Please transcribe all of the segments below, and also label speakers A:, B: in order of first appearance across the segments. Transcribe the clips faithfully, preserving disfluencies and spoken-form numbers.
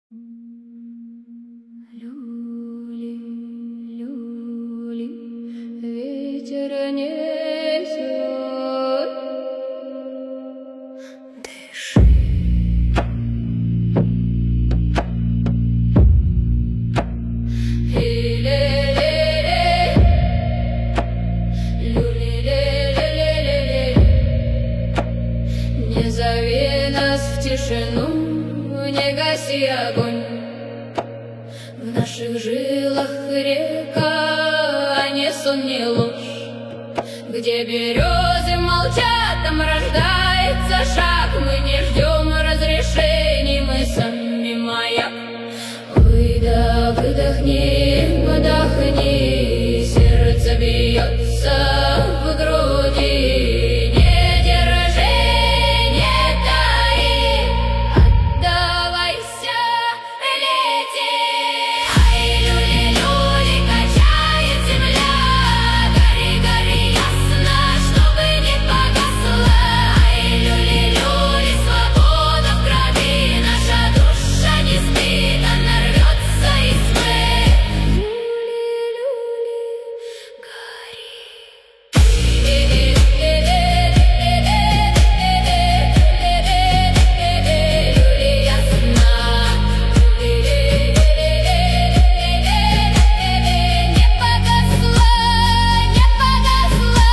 A: Люли, люли, ветер несет, дыши. Ле-ле-ле-ле, люли-ле-ле-ле-ле, не зови нас в тишину, не гаси огонь. В наших жилах река, а не сон, не ложь. Где березы молчат, там рождается шаг. Мы не ждем разрешений, мы сами маяк. Выдох, выдохни, вдохни, сердце бьется в груди. Не держи, не таи, отдавайся, лети. Ай, люли-люли, качает земля, гори, гори ясно, чтобы не погасла. Ай, люли-люли, свобода в крови, наша душа не спит, она рвется из тьмы. Люли-люли, гори. Люли ясна, не погасла, не погасла.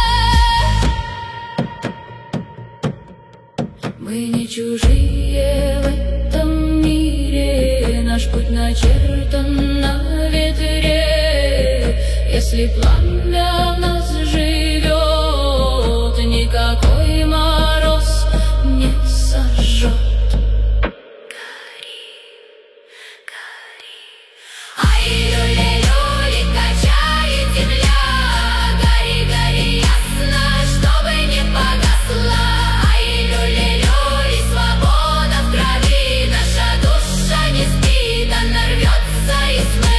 A: Мы не чужие в этом мире, наш путь начертан на ветре. Если пламя в нас живет, никакой мороз не сожжет. Гори, гори. Ай, люли-люли, качает земля, гори, гори ясно, чтобы не погасла. Ай, люли-люли, свобода в крови, наша душа не спит, она рвется из тьмы.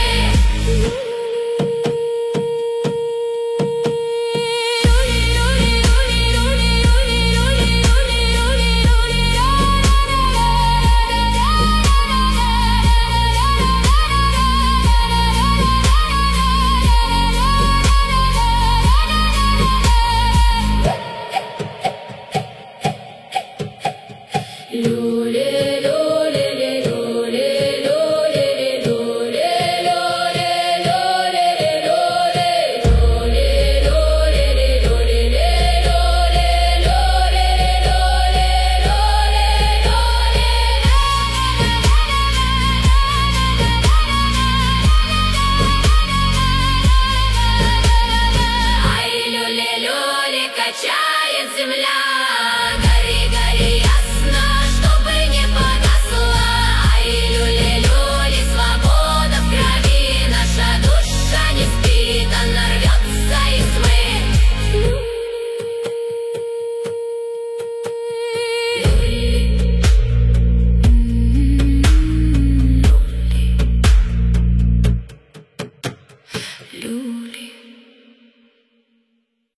A: Ай, люли-люли, качает земля.